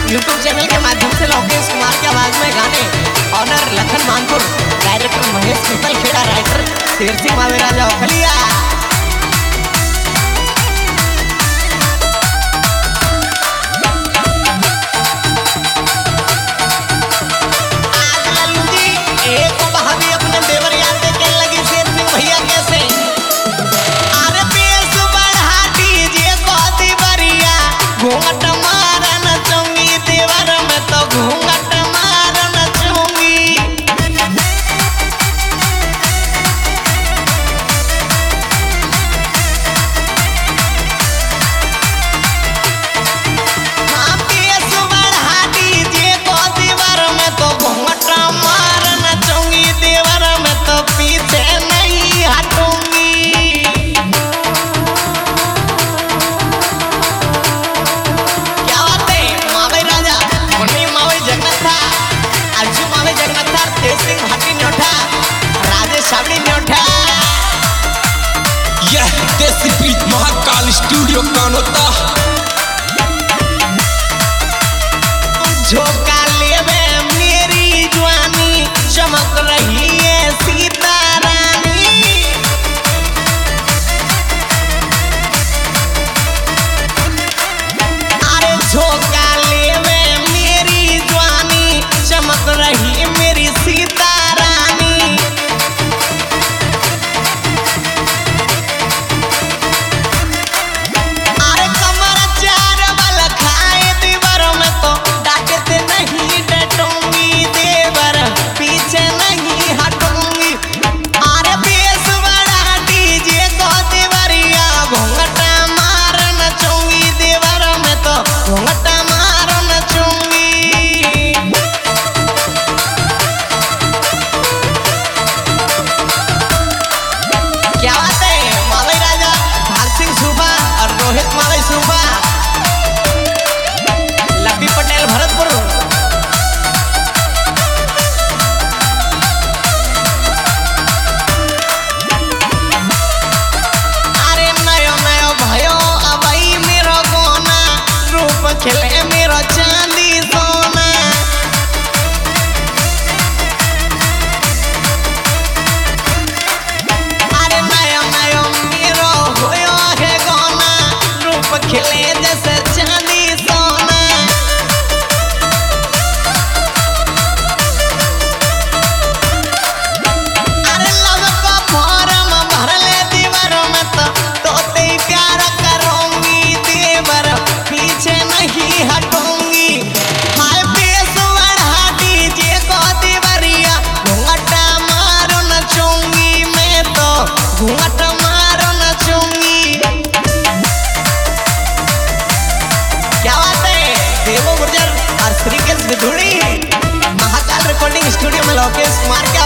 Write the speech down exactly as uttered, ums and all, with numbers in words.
YouTube channel के माध्यम से लोकेश कुमार की आवाज में गाने owner Lakhan Manpur, director Mahesh Mittal Kheda, writer Sher Singh मावेराजा Okhaliya. यह देसी प्रीत महाकाल स्टूडियो कौन होता झोंका लेवे मेरी जवानी, चमक रही है सीता रानी। अरे झोंका लेवे मेरी जवानी, चमक रही मेरी सीता रानी। खेले मेरा चांदी सोना, अरे नया नया मेरो होयो है गाना, रूप खिले जैसे चांदी सोना। अरे लव का फॉर्म भर ले दीवारों में तो तोते प्यार करूंगी देवर, पीछे नहीं हटूंगी। हाय बेस बढ़ा दीजिए को दीवरिया, घूंघट मारो नचूंगी मैं तो, घूंघट मारो नचूंगी। क्या बात है देवो गुर्जर और श्रीकेश विधुड़ी, महाकाल रिकॉर्डिंग स्टूडियो में लोकेश कुमार